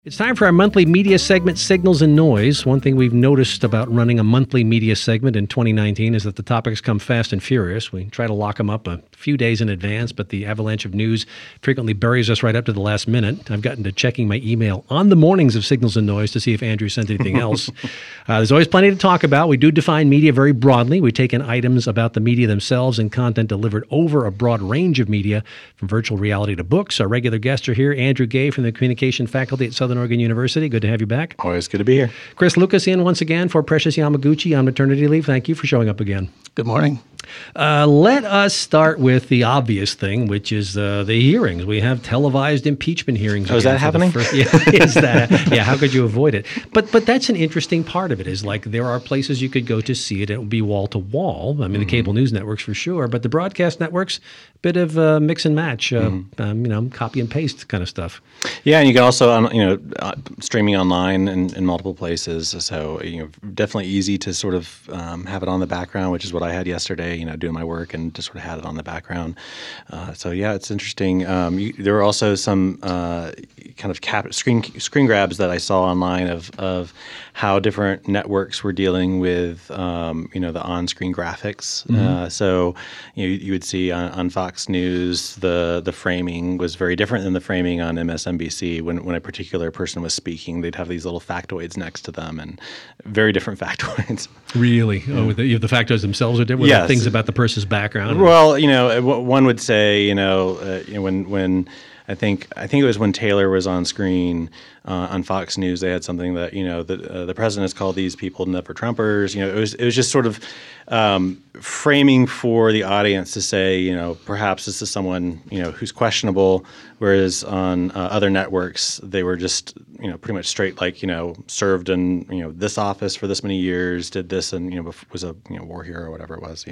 It's time for our monthly media segment, Signals and Noise. One thing we've noticed about running a monthly media segment in 2019 is that the topics come fast and furious. We try to lock them up a few days in advance, but the avalanche of news frequently buries us right up to the last minute. I've gotten to checking my email on the mornings of Signals and Noise to see if Andrew sent anything else. There's always plenty to talk about. We do define media very broadly. We take in items about the media themselves and content delivered over a broad range of media, from virtual reality to books. Our regular guests are here. Andrew Gay from the Communication Faculty at Southern Oregon University. Good to have you back. Always good to be here. Chris Lucas in once again for Precious Yamaguchi on maternity leave. Thank you for showing up again. Good morning. Let us start with the obvious thing, which is the hearings. We have televised impeachment hearings. Oh, is that happening? How could you avoid it? But that's an interesting part of it, is like there are places you could go to see it. It would be wall to wall. I mean, the cable news networks for sure, but the broadcast networks, bit of mix and match, copy and paste kind of stuff. Yeah, and you can also, streaming online in multiple places. So, definitely easy to sort of have it on the background, which is what I had yesterday, doing my work and just sort of had it on the background. It's interesting. There were also some kind of screen grabs that I saw online of how different networks were dealing with, the on-screen graphics. You would see on Fox News, the framing was very different than the framing on MSNBC. When a particular person was speaking, they'd have these little factoids next to them, and very different factoids. Really? Yeah. Oh, the factoids themselves are different? Yes. Things about the person's background? Well, one would say, when I think it was when Taylor was on screen on Fox News, they had something that the president has called these people never Trumpers. It was just sort of framing for the audience to say, perhaps this is someone who's questionable, whereas on other networks they were just pretty much straight, served in this office for this many years, did this, and was a war hero or whatever it was.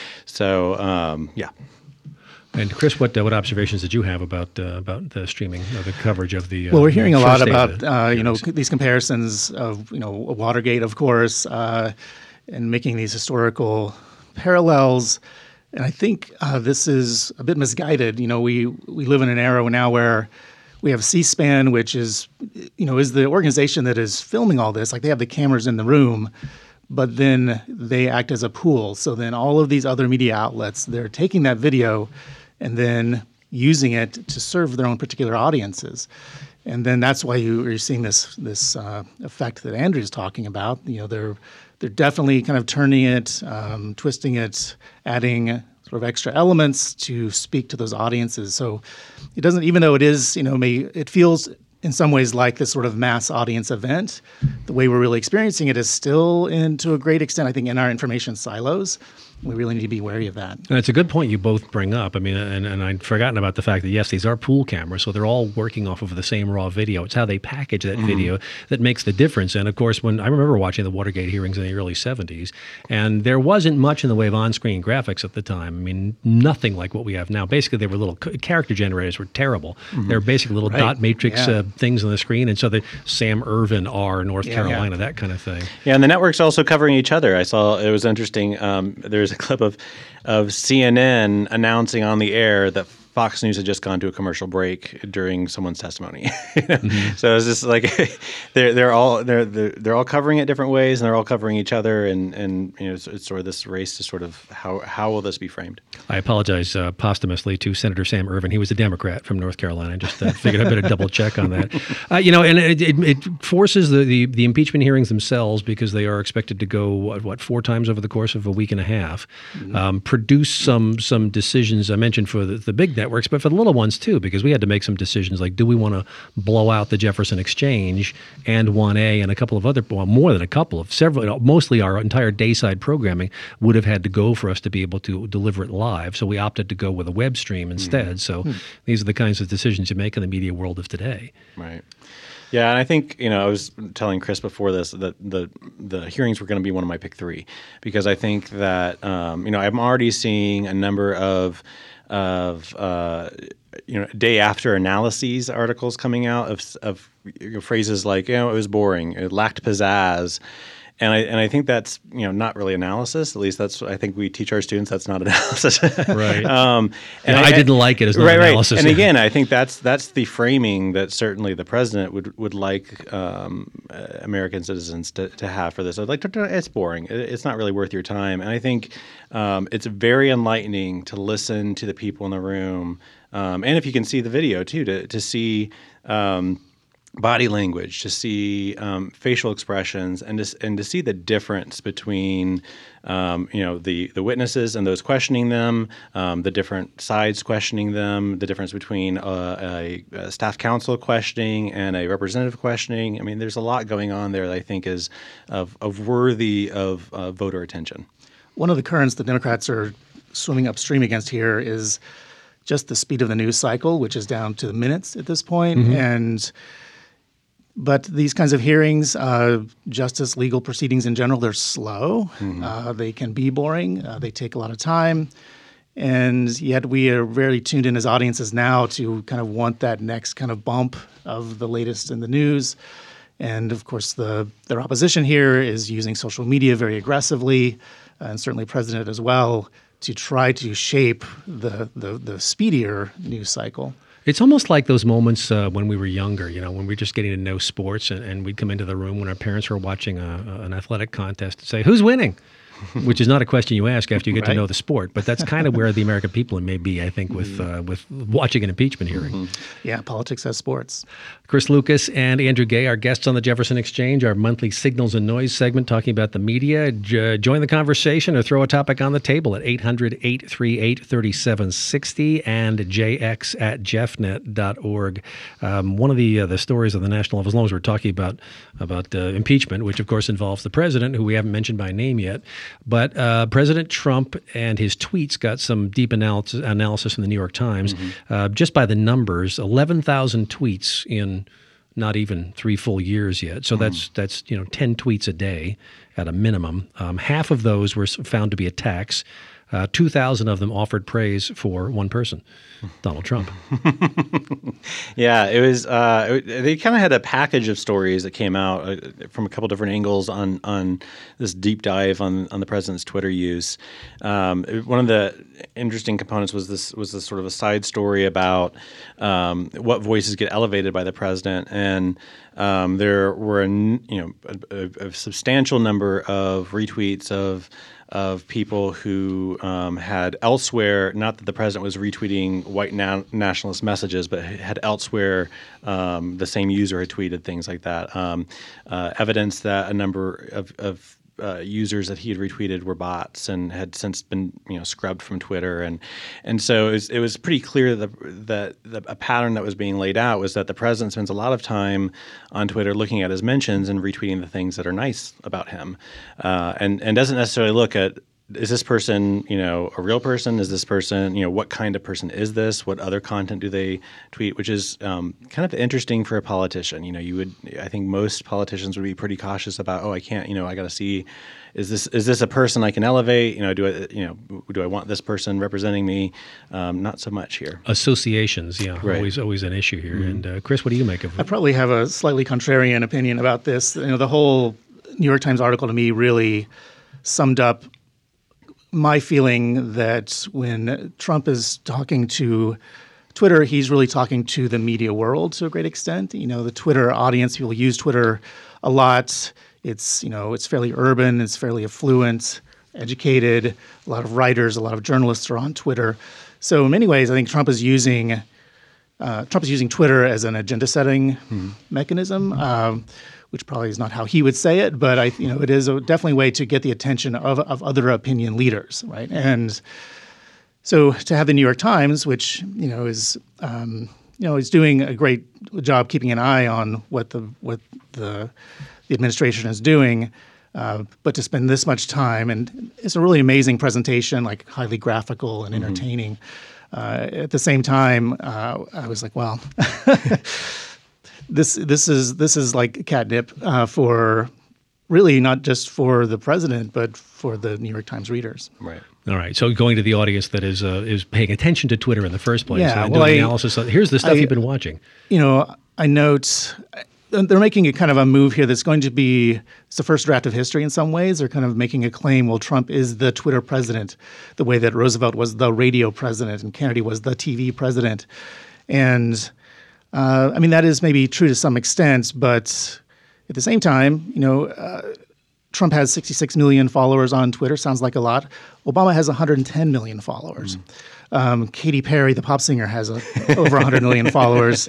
Yeah. And Chris, what observations did you have about the streaming, the coverage of the? Well, we're hearing a lot about these comparisons of Watergate, of course, and making these historical parallels. And I think this is a bit misguided. We live in an era now where we have C-SPAN, which is the organization that is filming all this. Like, they have the cameras in the room, but then they act as a pool. So then all of these other media outlets, they're taking that video and then using it to serve their own particular audiences. And then that's why you're seeing this effect that Andrew's talking about. They're definitely kind of turning it, twisting it, adding sort of extra elements to speak to those audiences. So it doesn't, even though it is, it feels in some ways like this sort of mass audience event, the way we're really experiencing it is still, to a great extent, I think, in our information silos. We really need to be wary of that. And it's a good point you both bring up. I mean, and I'd forgotten about the fact that, yes, these are pool cameras, so they're all working off of the same raw video. It's how they package that video that makes the difference. And, of course, when I remember watching the Watergate hearings in the early 70s, and there wasn't much in the way of on-screen graphics at the time. I mean, nothing like what we have now. Basically, they were little character generators were terrible. They were basically little dot matrix things on the screen. And so the Sam Irvin R, North Carolina, that kind of thing. Yeah, and the networks also covering each other. I saw, it was interesting, there's a clip of CNN announcing on the air that Fox News had just gone to a commercial break during someone's testimony. So it's just like they're all covering it different ways, and they're all covering each other, and it's sort of this race to sort of how will this be framed. I apologize posthumously to Senator Sam Irvin. He was a Democrat from North Carolina. I just figured I better double check on that. And it forces the impeachment hearings themselves, because they are expected to go 4 times over the course of a week and a half, produce some decisions. I mentioned for the big networks, but for the little ones too, because we had to make some decisions like, do we want to blow out the Jefferson Exchange and 1A and a couple of other, well, more than a couple of several, mostly our entire dayside programming would have had to go for us to be able to deliver it live. So we opted to go with a web stream instead. So these are the kinds of decisions you make in the media world of today. Right. Yeah, and I think, I was telling Chris before this that the hearings were going to be one of my pick 3, because I think that, I'm already seeing a number of day after analyses articles coming out of phrases like, it was boring, it lacked pizzazz. I think that's not really analysis. At least that's what I think we teach our students. That's not analysis. Right. I didn't like it as not analysis. And again, I think that's the framing that certainly the president would like American citizens to have for this. I'd like to. It's boring. It's not really worth your time. And I think it's very enlightening to listen to the people in the room, and if you can see the video too, to see. Body language, to see facial expressions, and to see the difference between the witnesses and those questioning them, the different sides questioning them, the difference between a staff counsel questioning and a representative questioning. I mean, there's a lot going on there that I think is of worthy of voter attention. One of the currents the Democrats are swimming upstream against here is just the speed of the news cycle, which is down to the minutes at this point. But these kinds of hearings, justice, legal proceedings in general, they're slow. They can be boring. They take a lot of time. And yet we are very tuned in as audiences now to kind of want that next kind of bump of the latest in the news. And, of course, their opposition here is using social media very aggressively, and certainly President as well, to try to shape the speedier news cycle. It's almost like those moments when we were younger, when we were just getting to know sports and we'd come into the room when our parents were watching an athletic contest and say, who's winning? Which is not a question you ask after you get to know the sport, but that's kind of where the American people may be, I think, with watching an impeachment hearing. Yeah, politics as sports. Chris Lucas and Andrew Gay, our guests on the Jefferson Exchange, our monthly Signals and Noise segment talking about the media. Join the conversation or throw a topic on the table at 800-838-3760 and jx@jeffnet.org. One of the stories of the national level, as long as we're talking about impeachment, which of course involves the president, who we haven't mentioned by name yet, but President Trump and his tweets got some deep analysis in the New York Times. Just by the numbers, 11,000 tweets in not even 3 full years yet. So that's 10 tweets a day at a minimum. Half of those were found to be attacks. 2,000 of them offered praise for one person, Donald Trump. Yeah, it was. They kind of had a package of stories that came out from a couple different angles on this deep dive on the president's Twitter use. One of the interesting components was this sort of a side story about what voices get elevated by the president, and there were a substantial number of retweets of people who had elsewhere, not that the president was retweeting white nationalist messages, but had elsewhere the same user had tweeted things like that. Evidence that a number of users that he had retweeted were bots and had since been scrubbed from Twitter, and so it was pretty clear that a pattern that was being laid out was that the president spends a lot of time on Twitter looking at his mentions and retweeting the things that are nice about him, and doesn't necessarily look at, is this person, a real person? Is this person, what kind of person is this? What other content do they tweet? Which is kind of interesting for a politician. I think most politicians would be pretty cautious about, I can't, I got to see, is this a person I can elevate? Do I want this person representing me? Not so much here. Associations, right. always an issue here. And Chris, what do you make of it? I probably have a slightly contrarian opinion about this. The whole New York Times article to me really summed up my feeling that when Trump is talking to Twitter, he's really talking to the media world to a great extent. The Twitter audience, people use Twitter a lot. It's fairly urban, it's fairly affluent, educated. A lot of writers, a lot of journalists are on Twitter. So in many ways, I think Trump is using Twitter as an agenda-setting mechanism. Which probably is not how he would say it, but it is definitely a way to get the attention of other opinion leaders, right? And so to have the New York Times, which is doing a great job keeping an eye on what the administration is doing, but to spend this much time, and it's a really amazing presentation, like highly graphical and entertaining. At the same time, I was like, well. This is like catnip for really not just for the president, but for the New York Times readers. Right. All right. So going to the audience that is paying attention to Twitter in the first place, yeah, and doing analysis. Here's the stuff you've been watching. I note they're making a kind of a move here that's going to be, it's the first draft of history in some ways. They're kind of making a claim, well, Trump is the Twitter president, the way that Roosevelt was the radio president and Kennedy was the TV president. And I mean, that is maybe true to some extent, but at the same time, Trump has 66 million followers on Twitter. Sounds like a lot. Obama has 110 million followers. Katy Perry, the pop singer, has over 100 million followers.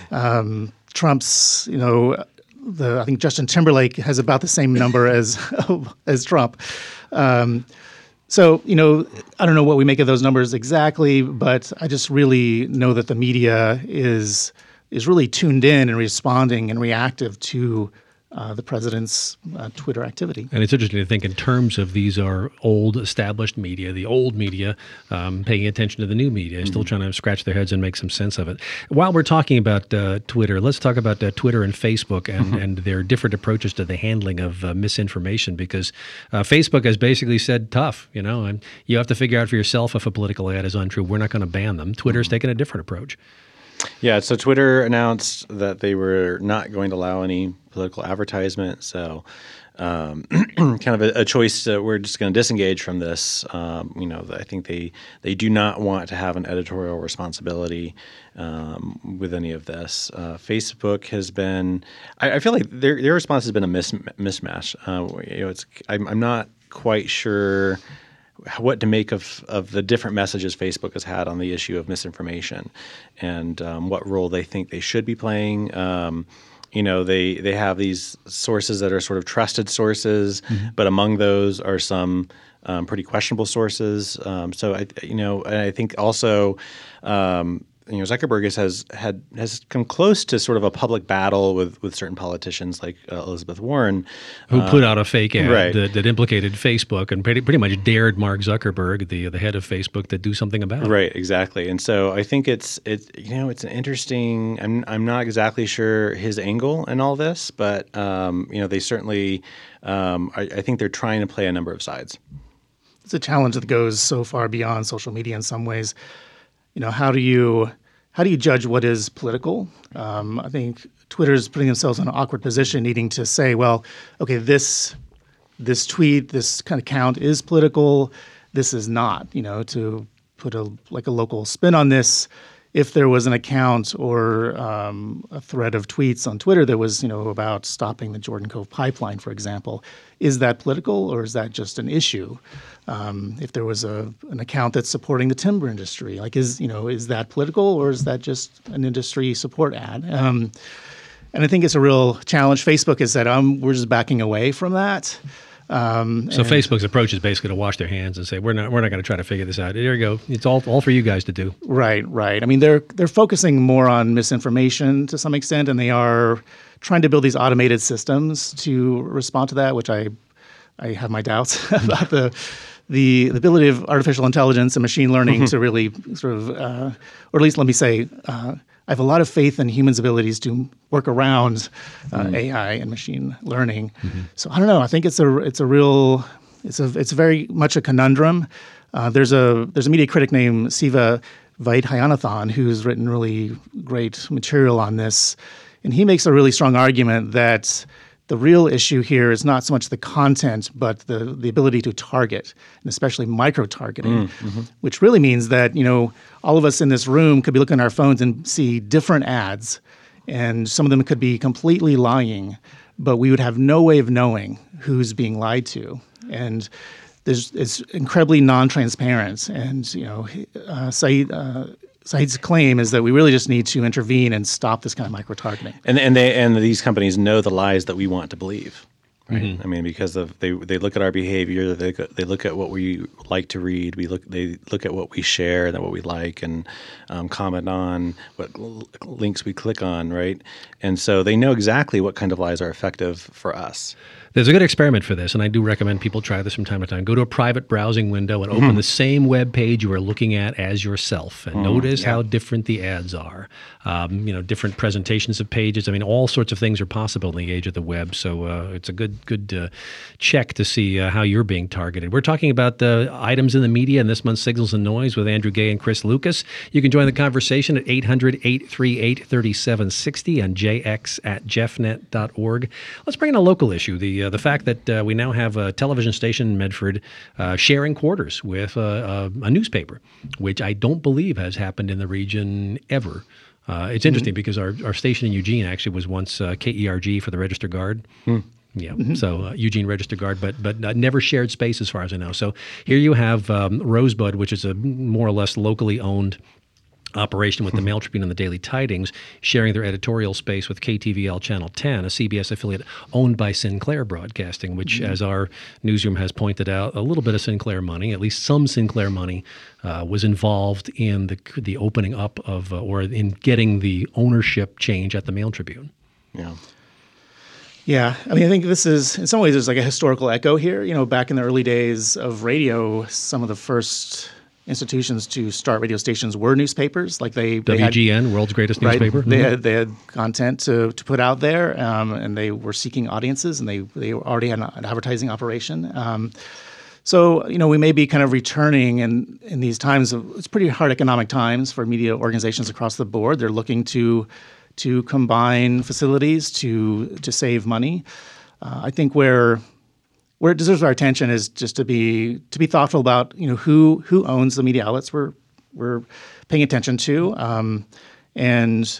Trump's, I think Justin Timberlake has about the same number as Trump. So, I don't know what we make of those numbers exactly, but I just really know that the media is really tuned in and responding and reactive to the president's Twitter activity. And it's interesting to think in terms of these are old established media, the old media paying attention to the new media, still trying to scratch their heads and make some sense of it. While we're talking about Twitter, let's talk about Twitter and Facebook and their different approaches to the handling of misinformation, because Facebook has basically said tough, and you have to figure out for yourself if a political ad is untrue. We're not going to ban them. Twitter's taken a different approach. Yeah, so Twitter announced that they were not going to allow any political advertisement. So kind of a choice. We're just going to disengage from this. I think they do not want to have an editorial responsibility with any of this. Facebook has been. I feel like their response has been a mismatch. I'm not quite sure what to make of the different messages Facebook has had on the issue of misinformation and what role they think they should be playing. They have these sources that are sort of trusted sources, but among those are some pretty questionable sources. So I think also Zuckerberg has come close to sort of a public battle with certain politicians like Elizabeth Warren, who put out a fake ad right. that implicated Facebook and pretty much dared Mark Zuckerberg, the head of Facebook, to do something about it. Right, exactly. And so I think it's an interesting. I'm not exactly sure his angle in all this, but they certainly. I think they're trying to play a number of sides. It's a challenge that goes so far beyond social media in some ways. How do you judge what is political? I think Twitter's putting themselves in an awkward position, needing to say, well, okay, this tweet, this kind of count is political. This is not. To put a local spin on this. If there was an account or a thread of tweets on Twitter that was about stopping the Jordan Cove pipeline, for example, is that political or is that just an issue? If there was an account that's supporting the timber industry, is that political or is that just an industry support ad? And I think it's a real challenge. Facebook has said, we're just backing away from that. So Facebook's approach is basically to wash their hands and say, we're not going to try to figure this out. There you go. It's all for you guys to do. Right. I mean, they're focusing more on misinformation to some extent, and they are trying to build these automated systems to respond to that, which I have my doubts about the ability of artificial intelligence and machine learning to really sort of, or at least let me say, I have a lot of faith in humans' abilities to work around AI and machine learning. So I don't know. I think it's very much a conundrum. There's a media critic named Siva Vaidhyanathan who's written really great material on this, and he makes a really strong argument that the real issue here is not so much the content, but the ability to target, and especially micro-targeting, which really means that, all of us in this room could be looking at our phones and see different ads, and some of them could be completely lying, but we would have no way of knowing who's being lied to. And it's incredibly non-transparent. And, Saeed's claim is that we really just need to intervene and stop this kind of micro-targeting. And these companies know the lies that we want to believe, right? I mean, because they look at our behavior, they look at what we like to read, they look at what we share and what we like, and comment on what links we click on, right? And so they know exactly what kind of lies are effective for us. There's a good experiment for this, and I do recommend people try this from time to time. Go to a private browsing window and open the same web page you are looking at as yourself, and notice how different the ads are. Different presentations of pages. I mean, all sorts of things are possible in the age of the web. So it's a good check to see how you're being targeted. We're talking about items in the media in this month's Signals and Noise with Andrew Gay and Chris Lucas. You can join the conversation at 800-838-3760 and jx@jeffnet.org. Let's bring in a local issue. The fact that we now have a television station in Medford sharing quarters with a newspaper, which I don't believe has happened in the region ever. It's interesting because our station in Eugene actually was once KERG for the Register Guard. Yeah, so Eugene Register Guard, but never shared space as far as I know. So here you have Rosebud, which is a more or less locally owned operation with the Mail Tribune and the Daily Tidings, sharing their editorial space with KTVL Channel 10, a CBS affiliate owned by Sinclair Broadcasting, which, as our newsroom has pointed out, a little bit of Sinclair money, at least some Sinclair money, was involved in the opening up of or in getting the ownership change at the Mail Tribune. Yeah. Yeah, I mean, I think this is, in some ways, there's like a historical echo here. Back in the early days of radio, some of the first institutions to start radio stations were newspapers. Like WGN, had, world's greatest newspaper. Right, they had content to put out there, and they were seeking audiences, and they already had an advertising operation. So we may be kind of returning in these times it's pretty hard economic times for media organizations across the board. They're looking to combine facilities to save money. I think where it deserves our attention is just to be thoughtful about who owns the media outlets we're paying attention to, and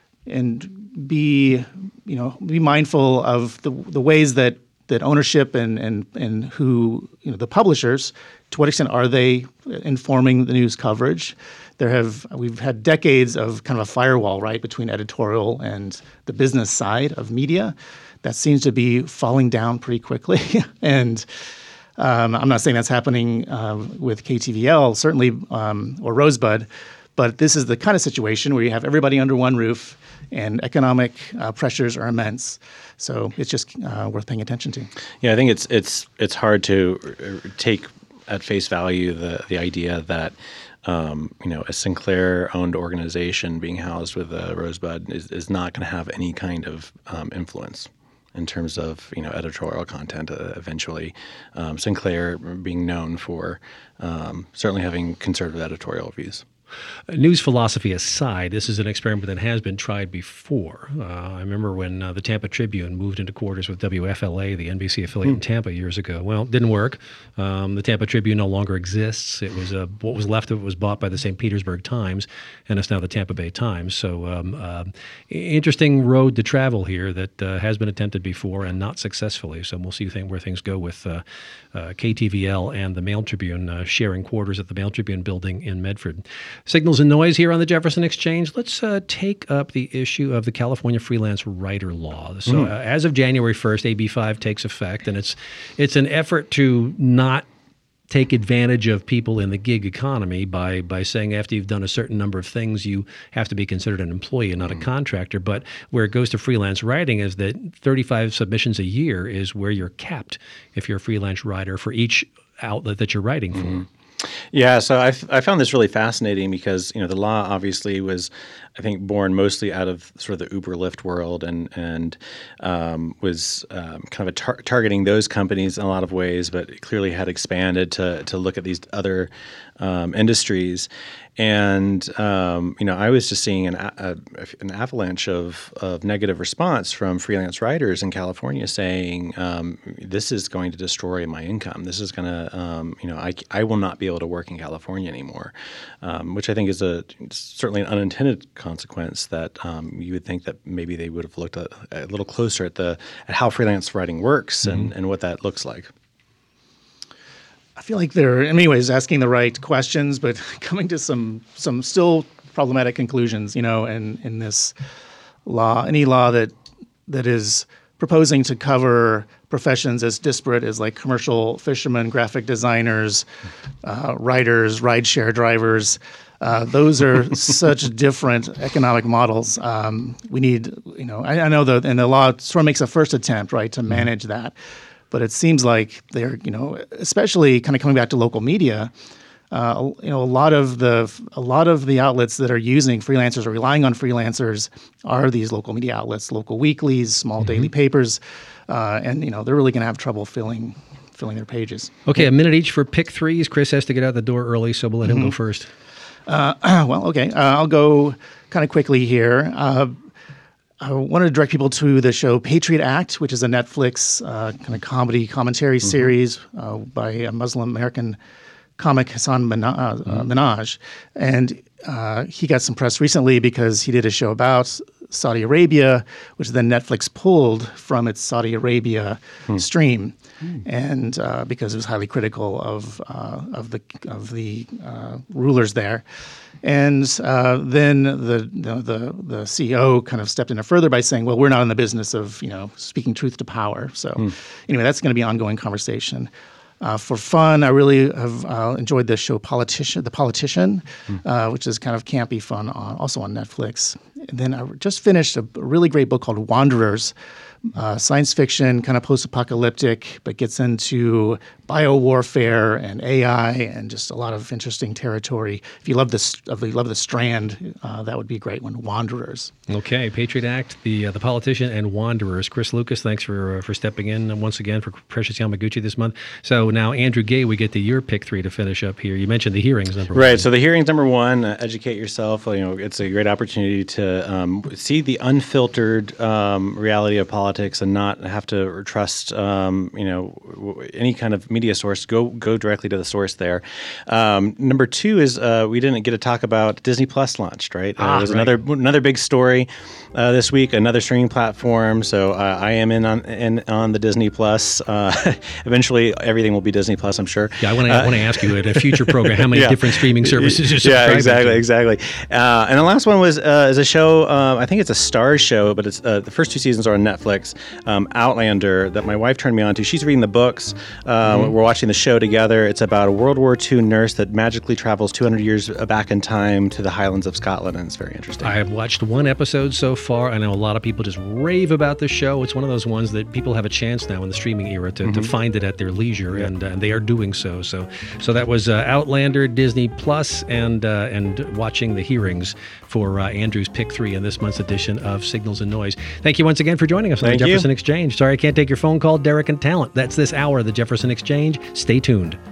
be mindful of the ways that ownership and who the publishers, to what extent are they informing the news coverage. We've had decades of kind of a firewall, right, between editorial and the business side of media. That seems to be falling down pretty quickly. And I'm not saying that's happening with KTVL, certainly, or Rosebud, but this is the kind of situation where you have everybody under one roof and economic pressures are immense. So it's just worth paying attention to. Yeah, I think it's hard to take at face value the idea that a Sinclair-owned organization being housed with a Rosebud is not going to have any kind of influence in terms of editorial content. Eventually, Sinclair being known for certainly having conservative editorial views. News philosophy aside, this is an experiment that has been tried before. I remember when the Tampa Tribune moved into quarters with WFLA, the NBC affiliate in Tampa years ago. Well, it didn't work. The Tampa Tribune no longer exists. It was what was left of it was bought by the St. Petersburg Times, and it's now the Tampa Bay Times. So interesting road to travel here that has been attempted before and not successfully. So we'll see where things go with KTVL and the Mail Tribune sharing quarters at the Mail Tribune building in Medford. Signals and Noise here on the Jefferson Exchange. Let's take up the issue of the California Freelance Writer Law. So as of January 1st, AB 5 takes effect, and it's an effort to not take advantage of people in the gig economy by saying after you've done a certain number of things, you have to be considered an employee and not a contractor. But where it goes to freelance writing is that 35 submissions a year is where you're capped if you're a freelance writer for each outlet that you're writing for. Yeah, so I found this really fascinating because the law obviously was, I think, born mostly out of sort of the Uber Lyft world and was kind of targeting those companies in a lot of ways, but it clearly had expanded to look at these other industries. And I was just seeing an avalanche of negative response from freelance writers in California saying, this is going to destroy my income. This is going to, I will not be able to work in California anymore, which I think is certainly an unintended consequence that you would think that maybe they would have looked a little closer at how freelance writing works and what that looks like. I feel like they're, in many ways, asking the right questions, but coming to some still problematic conclusions, in this law. Any law that is proposing to cover professions as disparate as like commercial fishermen, graphic designers, writers, rideshare drivers, Those are such different economic models. We need, I know and the law sort of makes a first attempt, right, to manage that. But it seems like they're, especially kind of coming back to local media, a lot of the outlets that are using freelancers or relying on freelancers are these local media outlets, local weeklies, small daily papers, and they're really going to have trouble filling their pages. Okay, a minute each for pick threes. Chris has to get out the door early, so we'll let him go first. Okay, I'll go kind of quickly here. I want to direct people to the show Patriot Act, which is a Netflix kind of commentary series by a Muslim American comic, Hassan Minhaj. And he got some press recently because he did a show about Saudi Arabia, which then Netflix pulled from its Saudi Arabia stream, and because it was highly critical of the rulers there. And then the CEO kind of stepped in it further by saying, well, we're not in the business of speaking truth to power. So anyway, that's going to be an ongoing conversation. For fun, I really have enjoyed the show The Politician, which is kind of campy fun, also on Netflix. And then I just finished a really great book called Wanderers, science fiction, kind of post-apocalyptic, but gets into biowarfare and AI and just a lot of interesting territory. If you love the Strand, that would be a great one. Wanderers. Okay, Patriot Act, the Politician, and Wanderers. Chris Lucas, thanks for stepping in once again for Precious Yamaguchi this month. So now, Andrew Gay, we get to your pick three to finish up here. You mentioned the hearings number one. Right. So the hearings number one, educate yourself. It's a great opportunity to see the unfiltered reality of politics and not have to trust any kind of media source. Go directly to the source there. Number two is we didn't get to talk about Disney Plus launched, right? It was another big story this week, another streaming platform. So I am in on the Disney Plus. Eventually, everything will be Disney Plus, I'm sure. Yeah, I want to ask you in a future program how many different streaming services you're subscribing to. Exactly. And the last one was is a show. I think it's a Starz show, but it's the first two seasons are on Netflix. Outlander, that my wife turned me on to. She's reading the books. We're watching the show together. It's about a World War II nurse that magically travels 200 years back in time to the Highlands of Scotland, and it's very interesting. I have watched one episode so far. I know a lot of people just rave about the show. It's one of those ones that people have a chance now in the streaming era to find it at their leisure, and they are doing so. So that was Outlander, Disney Plus, and watching the hearings for Andrew's pick three in this month's edition of Signals and Noise. Thank you once again for joining us on the Jefferson Exchange. Sorry I can't take your phone call, Derek and Talent. That's this hour of the Jefferson Exchange. Stay tuned.